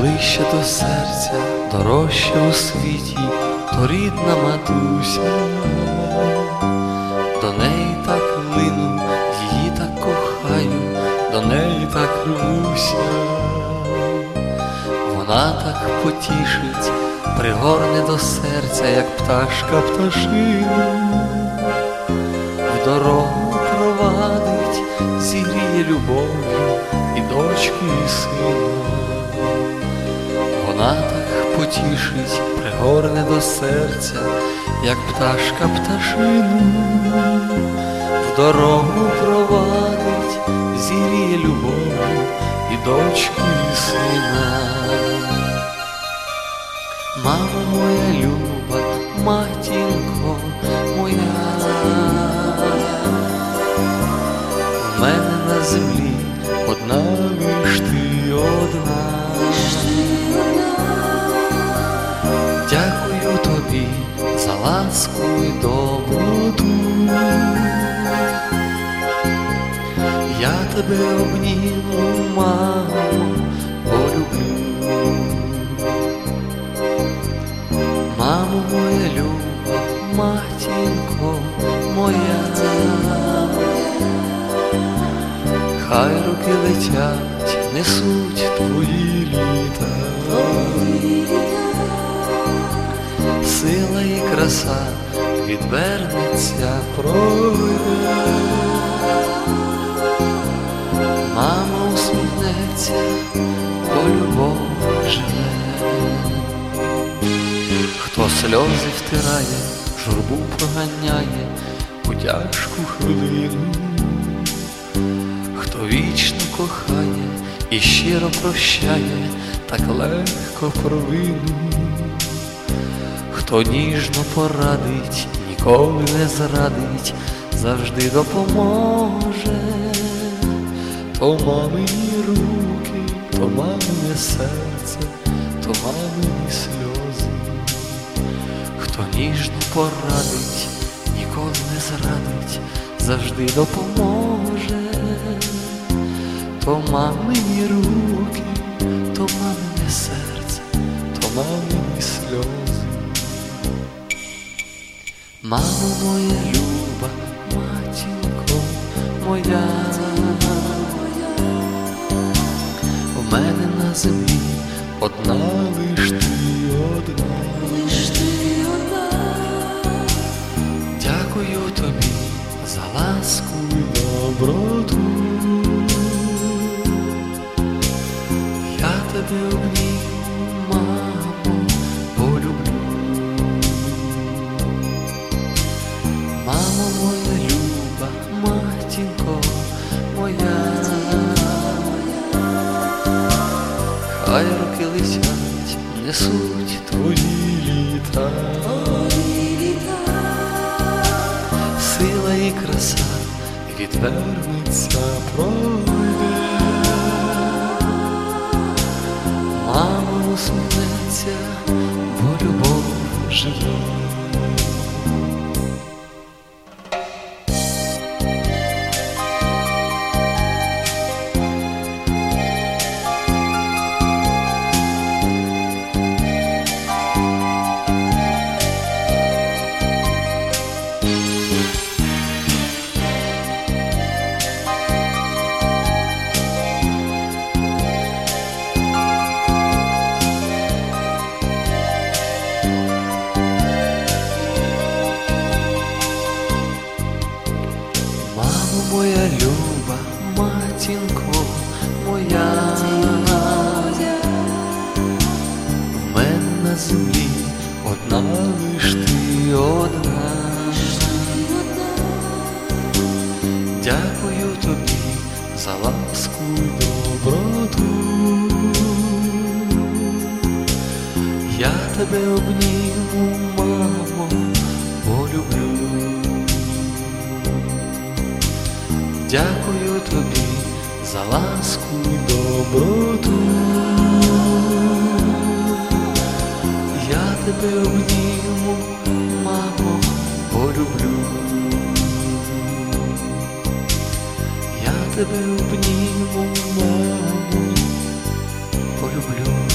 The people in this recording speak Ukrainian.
Найближче до серця, дорожче у світі, то рідна матуся. До неї так лину, її так кохаю, до неї так рвуся. Вона так потішить, пригорне до серця, як пташка пташину. В дорогу провадить, зігріє любов'ю і дочки, і сина. Вона так потішить, пригорне до серця, як пташка пташину. В дорогу провадить, зігріє любов'ю і дочки, і сина. Мамо моя люба, матінко моя, в мене на землі одна лиш ти одна. Дякую тобі за ласку і доброту. Я тебе обніму, мамо, полюблю. Мамо моя люба, матінко моя, хай руки летять, несуть твої літа. Сила і краса відвернеться, пройде. Мама усміхнеться, бо любов живе. Хто сльози втирає, журбу проганяє у тяжку хвилину, хто вічно кохає і щиро прощає так легко провину, хто ніжно порадить, ніколи не зрадить, завжди допоможе. То мамині руки, то мамине серце, то мамині сльози. Хто ніжно порадить, ніколи не зрадить, завжди допоможе. То мамині руки, то мамине серце, то мамині сльози. Мамо моя люба, матінко моя, в мене на землі одна лиш ти одна. Дякую тобі за ласку і доброту. Я тебе обніму, мамо, полюблю. Мамо моя люба, матінко моя, хай руки летять, несуть твої літа. Сила і краса відвернеться, пройде. Мама усміхнеться, бо любов живе. Моя люба, матінко моя, в мене на землі одна лиш ти одна. Дякую тобі за ласку і доброту. Я тебе обніму, мамо, полюблю. Дякую тобі за ласку і доброту. Я тебе обніму, мамо, полюблю. Я тебе обніму, мамо, полюблю.